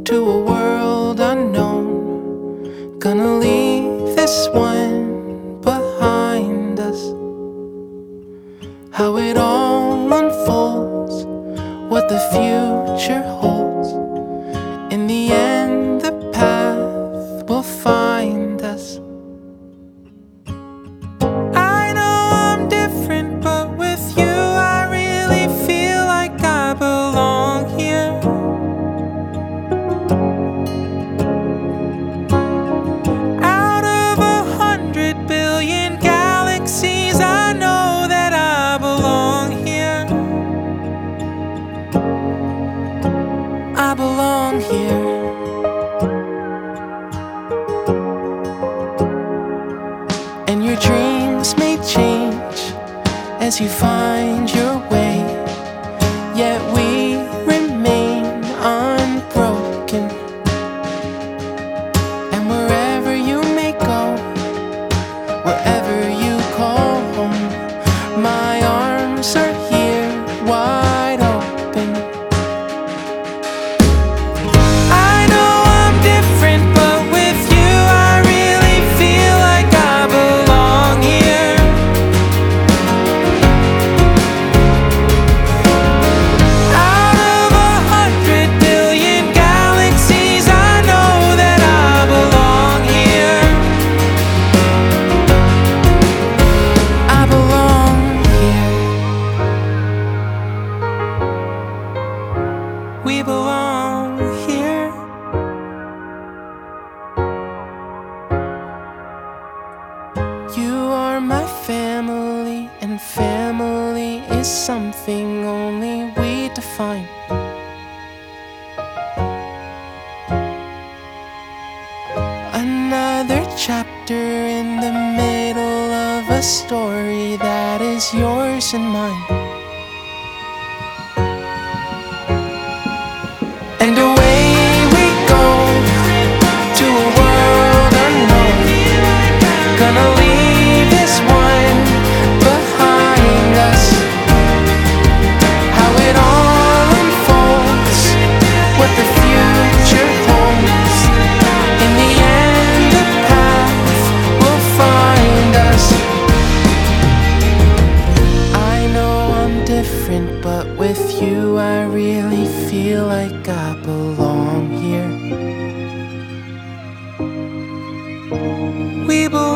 to a world unknown. Gonna leave this one behind us. How it all unfolds, what the future holds. In the end, the path will find us. I know I'm different, but with you I really feel like I belong here. Out of 100 billion galaxies, I know that I belong here. I belong here. And your dreams may change as you find your way, yet we remain unbroken. And wherever you may go, wherever you call home, my arms are here wide open. I know I'm different, but with you I really feel like I belong here. Out of 100 billion galaxies, I know that I belong here. I belong here. We belong here. You are my family, and family is something only we define. Another chapter in the middle of a story that is yours and mine. And away we go to a world unknown. Gonna leave this one behind us. How it all unfolds, what the future holds. In the end, the path will find us. I know I'm different, but with you I really feel like I belong here. We belong